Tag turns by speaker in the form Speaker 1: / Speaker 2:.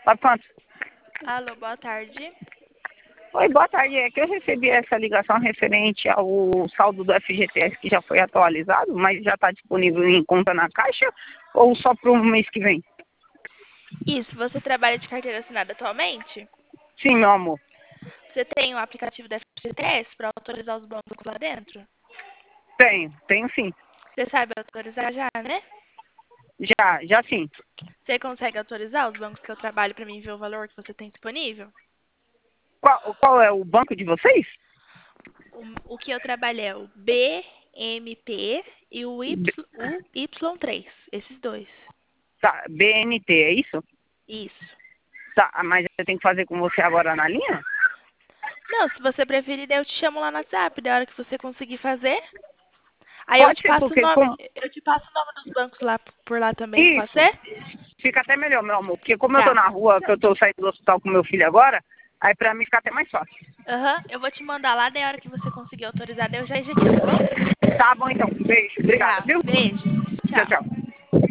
Speaker 1: Sabe quanto?
Speaker 2: Alô, boa tarde.
Speaker 1: Oi, boa tarde. É que eu recebi essa ligação referente ao saldo do FGTS que já foi atualizado, mas já está disponível em conta na Caixa ou só para o mês que vem?
Speaker 2: Isso, você trabalha de carteira assinada atualmente?
Speaker 1: Sim, meu amor.
Speaker 2: Você tem o aplicativo da FGTS para autorizar os bancos lá dentro?
Speaker 1: Tenho sim.
Speaker 2: Você sabe autorizar já, né?
Speaker 1: Já sim.
Speaker 2: Você consegue autorizar os bancos que eu trabalho para mim ver o valor que você tem disponível?
Speaker 1: Qual é o banco de vocês?
Speaker 2: O que eu trabalho é o BMP e o Y3, esses dois.
Speaker 1: Tá, BNT, é isso?
Speaker 2: Isso.
Speaker 1: Tá, mas eu tenho que fazer com você agora na linha?
Speaker 2: Não, se você preferir, daí eu te chamo lá no WhatsApp, da hora que você conseguir fazer. Aí
Speaker 1: Pode ser, porque como...
Speaker 2: eu te passo o nome dos bancos lá por lá também, pode
Speaker 1: Isso,
Speaker 2: ser?
Speaker 1: fica até melhor, meu amor, porque como eu tô
Speaker 2: Tá.
Speaker 1: na rua, que eu tô saindo do hospital com meu filho agora, aí pra mim fica até mais fácil.
Speaker 2: Aham, eu vou te mandar lá, da hora que você conseguir autorizar, daí eu já te, tá bom?
Speaker 1: Tá bom então, beijo, obrigada,
Speaker 2: Tá,
Speaker 1: viu?
Speaker 2: beijo.
Speaker 1: Tchau,
Speaker 2: Tchau.
Speaker 1: tchau.